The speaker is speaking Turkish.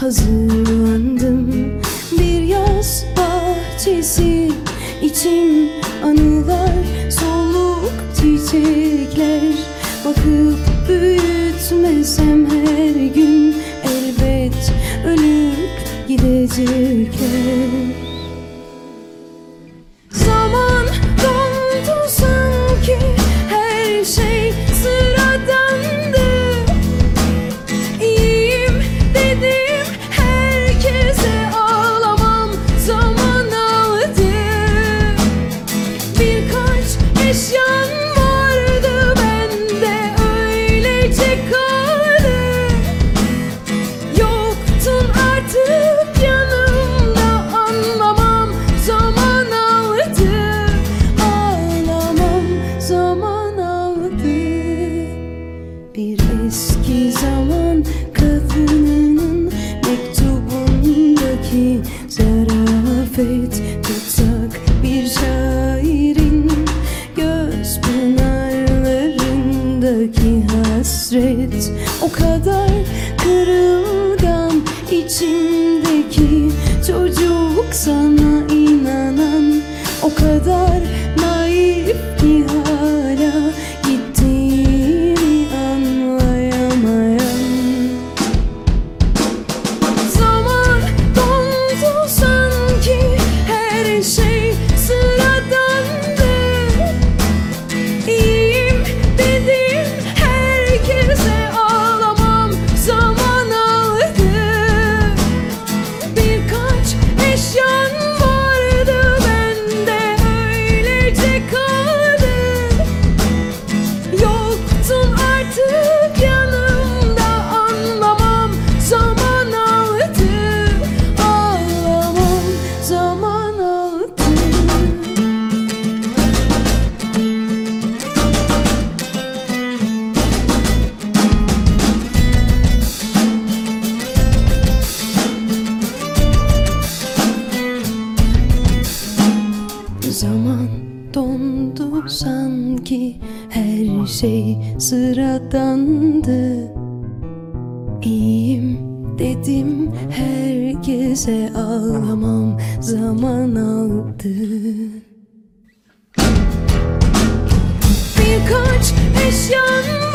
hazırlandım. Bir yaz bahçesi, içim anılar, soluk çiçekler. Bakıp büyütmesem her gün elbet ölüp gidecekler. Zaman dondu sanki, her şey sıradandı. İyiyim dedim herkese, ağlamam zaman aldı. Birkaç eşyan vardı bende, öylece kaldı. Yoktun artık yanımda, anlamam zaman aldı. Ağlamam zaman aldı. Bir eski zaman kadınının mektubundaki zarafet, tutsak bir şairin göz pınarlarındaki hasret. O kadar kırılgan içimdeki çocuk, sana inanan o kadar naif ki hala gittiğini anlayamayan. Zaman dondu sanki, her şey sıradandı. İyiyim dedim herkese, ağlamam zaman aldı. Birkaç eşyan vardı bende, öylece kaldı. Yoktun artık yanımda, anlamam zaman aldı. Ağlamam zaman aldı. Zaman dondu sanki, her şey sıradandı. İyiyim dedim herkese, ağlamam zaman aldı. Birkaç eşyan